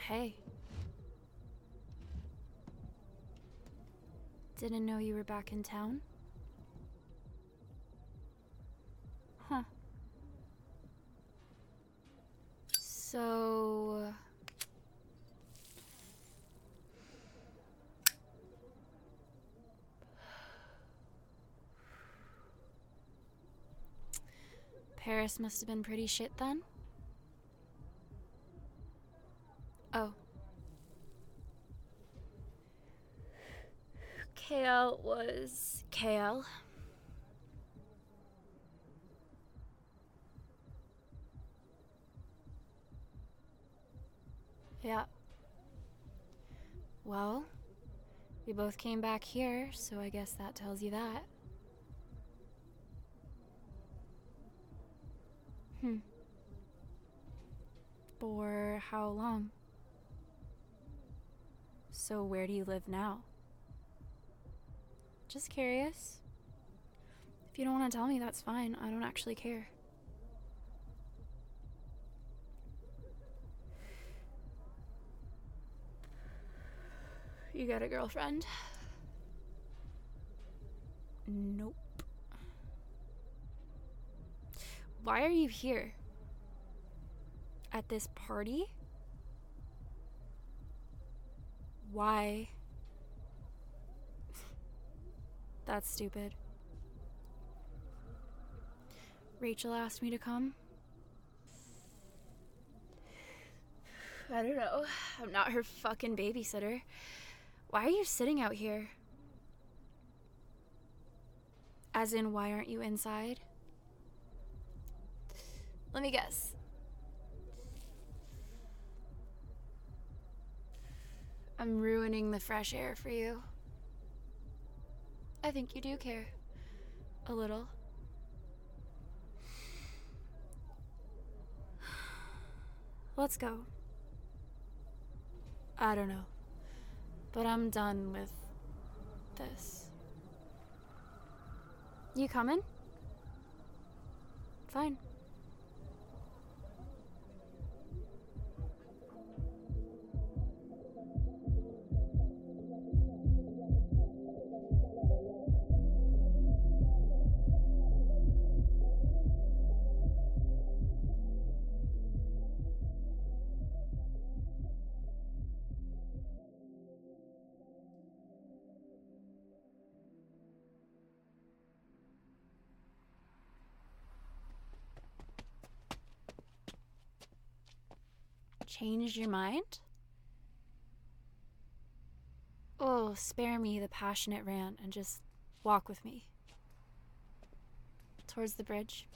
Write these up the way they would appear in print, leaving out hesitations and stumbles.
Hey. Didn't know you were back in town? Huh. So... Paris must have been pretty shit then? Oh. KL was KL. Yeah. Well, we both came back here, so I guess that tells you that. For how long? So where do you live now? Just curious. If you don't want to tell me, that's fine. I don't actually care. You got a girlfriend? Nope. Why are you here? At this party? Why? That's stupid. Rachel asked me to come. I don't know. I'm not her fucking babysitter. Why are you sitting out here? As in, why aren't you inside? Let me guess. I'm ruining the fresh air for you. I think you do care. A little. Let's go. I don't know. But I'm done with this. You coming? Fine. Changed your mind? Oh, spare me the passionate rant and just walk with me. Towards the bridge.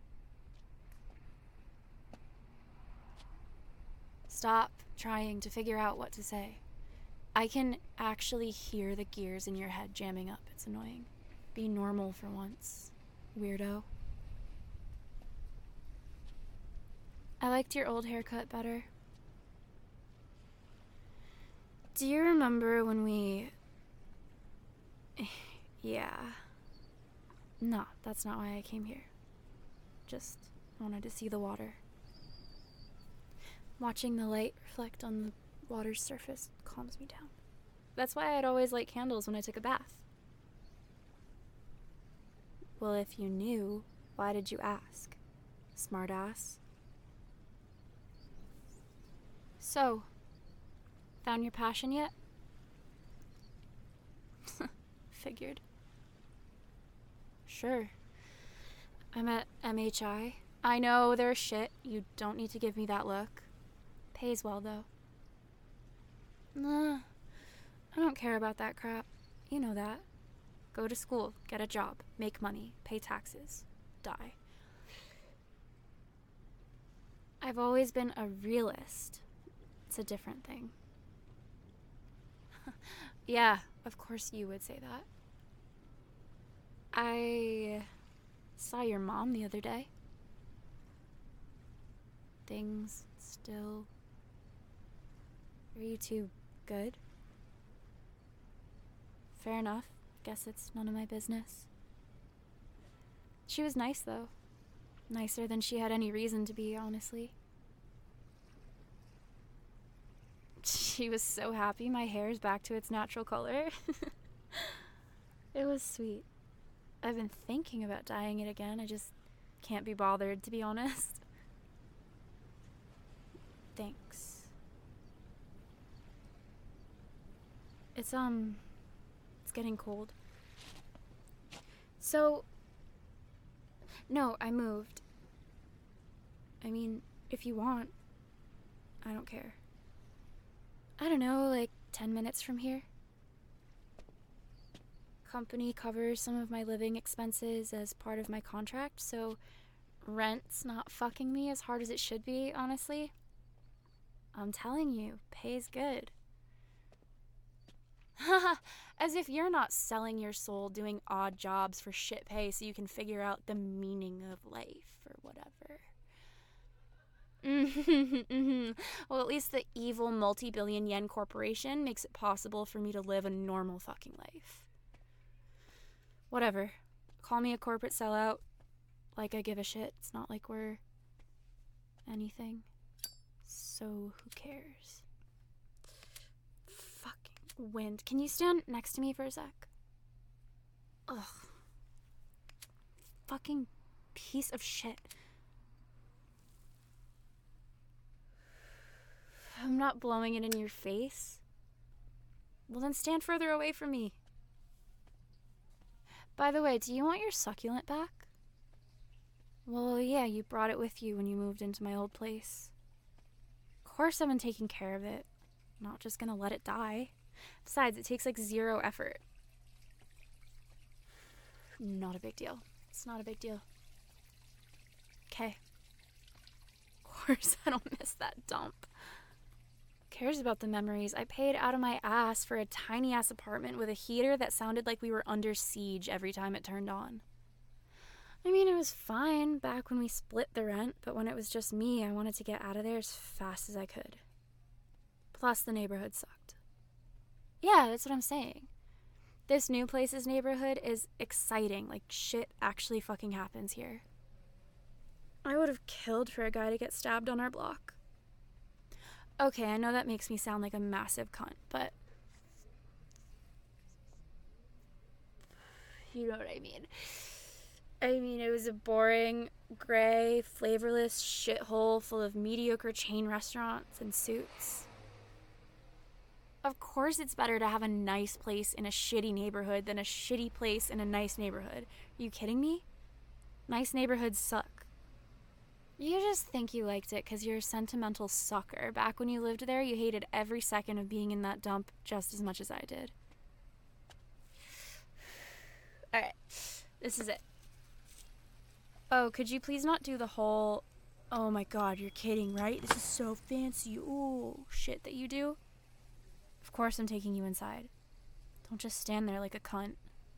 Stop trying to figure out what to say. I can actually hear the gears in your head jamming up. It's annoying. Be normal for once, weirdo. I liked your old haircut better. Do you remember when we... Yeah. No, that's not why I came here. Just wanted to see the water. Watching the light reflect on the water's surface calms me down. That's why I'd always light candles when I took a bath. Well, if you knew, why did you ask? Smartass. So, found your passion yet? Figured. Sure. I'm at MHI. I know they're shit. You don't need to give me that look. Pays well, though. Nah, I don't care about that crap. You know that. Go to school, get a job, make money, pay taxes, die. I've always been a realist. It's a different thing. Yeah, of course you would say that. I saw your mom the other day. Things still... Are you two good? Fair enough. Guess it's none of my business. She was nice, though. Nicer than she had any reason to be, honestly. She was so happy my hair is back to its natural color. It was sweet. I've been thinking about dyeing it again. I just can't be bothered, to be honest. Thanks. It's getting cold. So, no, I moved. I mean, if you want, I don't care. I don't know, like 10 minutes from here. Company covers some of my living expenses as part of my contract, so rent's not fucking me as hard as it should be, honestly. I'm telling you, pay's good. Haha, as if you're not selling your soul doing odd jobs for shit pay so you can figure out the meaning of life or whatever. Well, at least the evil multi-billion yen corporation makes it possible for me to live a normal fucking life. Whatever. Call me a corporate sellout. Like I give a shit. It's not like we're anything. So who cares? Fucking wind. Can you stand next to me for a sec? Ugh. Fucking piece of shit. I'm not blowing it in your face. Well, then stand further away from me. By the way, do you want your succulent back? Well, yeah, you brought it with you when you moved into my old place. Of course I've been taking care of it. I'm not just gonna let it die. Besides, it takes like 0 effort. Not a big deal. It's not a big deal. Okay. Of course I don't miss that dump. Who cares about the memories? I paid out of my ass for a tiny ass apartment with a heater that sounded like we were under siege every time it turned on. I mean, it was fine back when we split the rent, but when it was just me, I wanted to get out of there as fast as I could. Plus, the neighborhood sucked. Yeah, that's what I'm saying. This new place's neighborhood is exciting. Like, shit actually fucking happens here. I would have killed for a guy to get stabbed on our block. Okay, I know that makes me sound like a massive cunt, but you know what I mean. I mean, it was a boring, gray, flavorless shithole full of mediocre chain restaurants and suits. Of course it's better to have a nice place in a shitty neighborhood than a shitty place in a nice neighborhood. Are you kidding me? Nice neighborhoods suck. You just think you liked it because you're a sentimental sucker. Back when you lived there, you hated every second of being in that dump just as much as I did. Alright, this is it. Oh, could you please not do the whole, oh my god, you're kidding, right? This is so fancy, ooh, shit that you do? Of course I'm taking you inside. Don't just stand there like a cunt.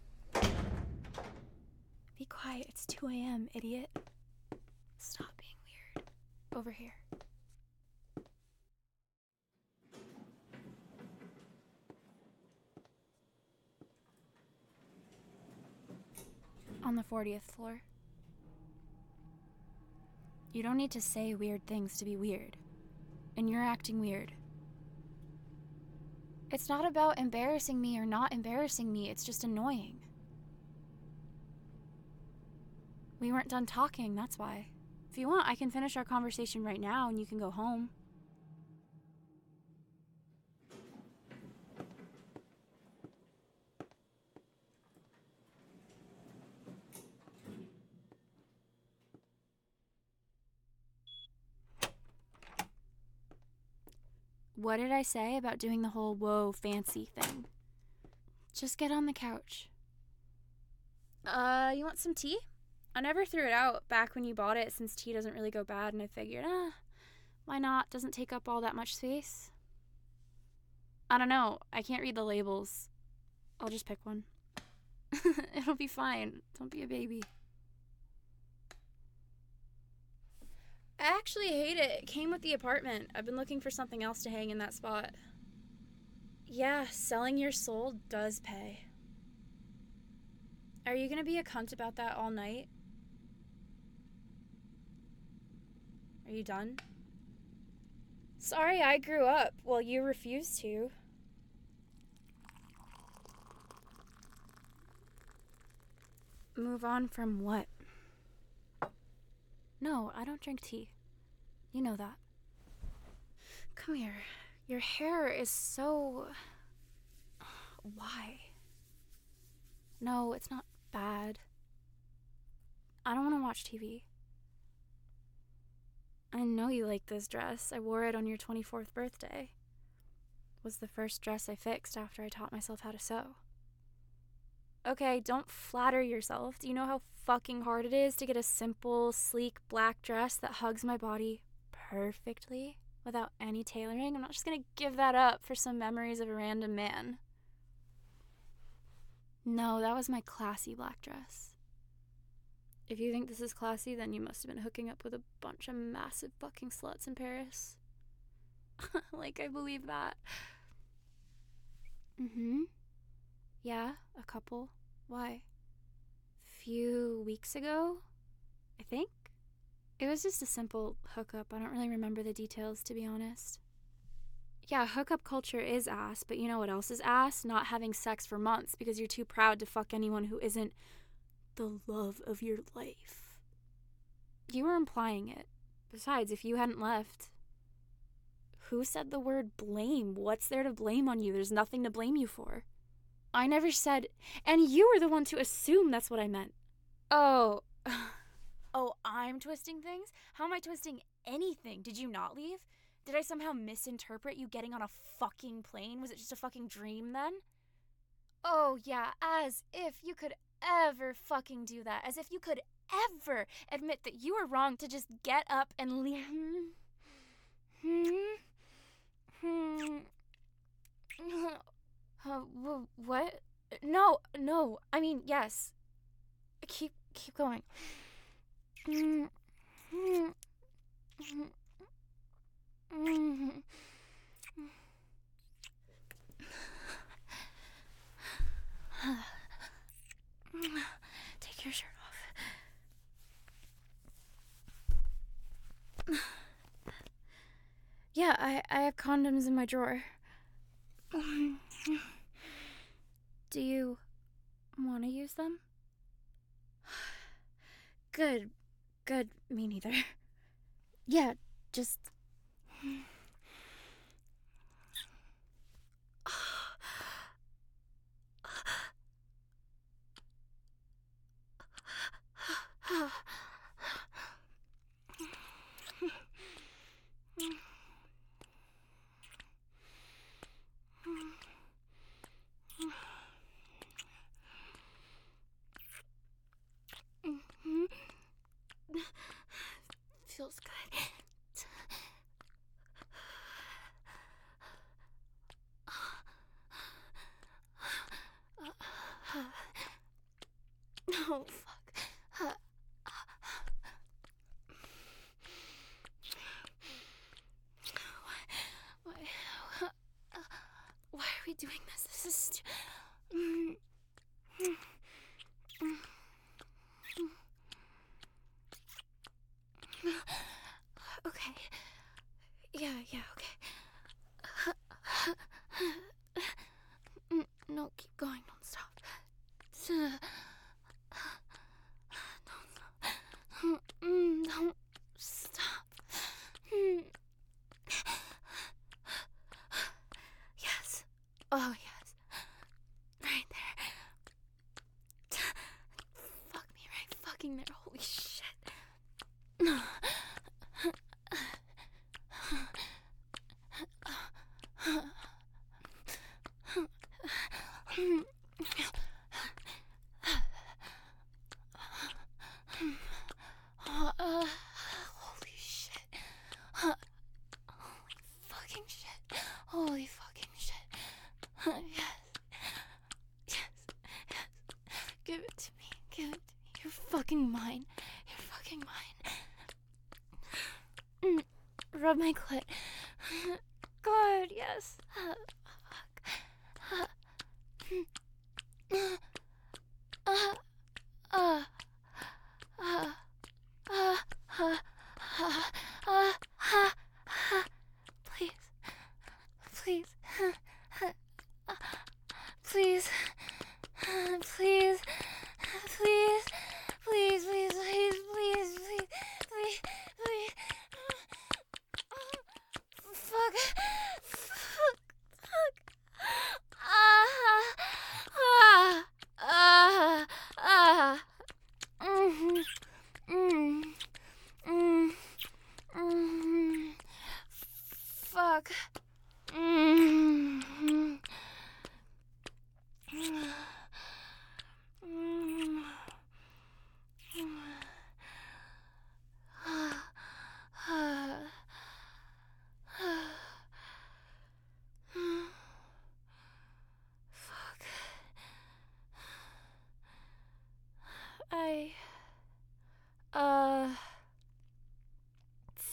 Be quiet, it's 2 a.m., idiot. Stop being weird. Over here. On the 40th floor. You don't need to say weird things to be weird. And you're acting weird. It's not about embarrassing me or not embarrassing me, it's just annoying. We weren't done talking, that's why. If you want, I can finish our conversation right now and you can go home. What did I say about doing the whole whoa fancy thing? Just get on the couch. You want some tea? I never threw it out back when you bought it since tea doesn't really go bad, and I figured, why not? Doesn't take up all that much space. I don't know. I can't read the labels. I'll just pick one. It'll be fine. Don't be a baby. I actually hate it. It came with the apartment. I've been looking for something else to hang in that spot. Yeah, selling your soul does pay. Are you gonna be a cunt about that all night? Are you done? Sorry I grew up while you refused to. Move on from what? No, I don't drink tea. You know that. Come here. Your hair is so... Why? No, it's not bad. I don't want to watch TV. I know you like this dress. I wore it on your 24th birthday. It was the first dress I fixed after I taught myself how to sew. Okay, don't flatter yourself. Do you know how fucking hard it is to get a simple, sleek black dress that hugs my body perfectly without any tailoring? I'm not just gonna give that up for some memories of a random man. No, that was my classy black dress. If you think this is classy, then you must have been hooking up with a bunch of massive fucking sluts in Paris. Like, I believe that. Yeah, a couple. Why? Few weeks ago, I think? It was just a simple hookup. I don't really remember the details, to be honest. Yeah, hookup culture is ass, but you know what else is ass? Not having sex for months because you're too proud to fuck anyone who isn't the love of your life. You were implying it. Besides, if you hadn't left... Who said the word blame? What's there to blame on you? There's nothing to blame you for. I never said... And you were the one to assume that's what I meant. Oh. Oh, I'm twisting things? How am I twisting anything? Did you not leave? Did I somehow misinterpret you getting on a fucking plane? Was it just a fucking dream then? Oh, yeah, as if you could ever fucking do that. As if you could ever admit that you were wrong to just get up and leave. What? No. I mean, yes. Keep going. Take your shirt off. Yeah, I have condoms in my drawer. Do you want to use them? Good. Me neither. Yeah, just... Feels good. Oh, fuck. Why are we doing this? This is... Okay. Yeah, okay. No, keep going. Don't stop. Don't stop. Yes. Oh, yes. Right there. Fuck me right fucking there. Holy shit. Holy shit. Holy fucking shit. Holy fucking shit. Yes. Give it to me. You're fucking mine. Rub my clit. God, yes.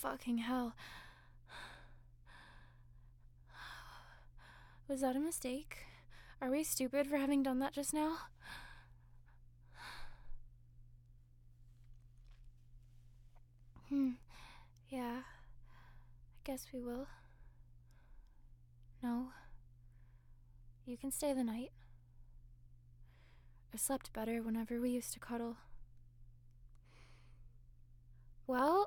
fucking hell. Was that a mistake? Are we stupid for having done that just now? Yeah. I guess we will. No. You can stay the night. I slept better whenever we used to cuddle. Well...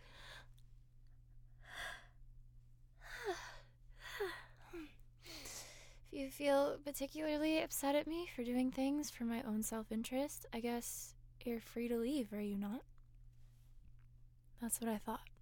If you feel particularly upset at me for doing things for my own self-interest, I guess you're free to leave, are you not? That's what I thought.